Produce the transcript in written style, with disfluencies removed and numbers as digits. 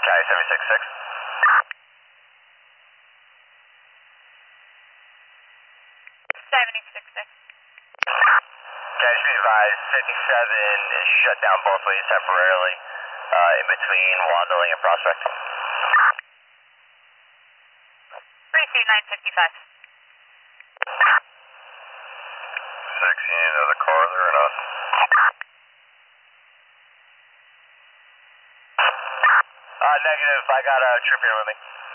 Sky 766. 7066. Guys, be advised, 57 is shut down both ways temporarily in between Wandling and Prospect. 32955. 6, you need another car there or not? Negative, I got a troop here with me.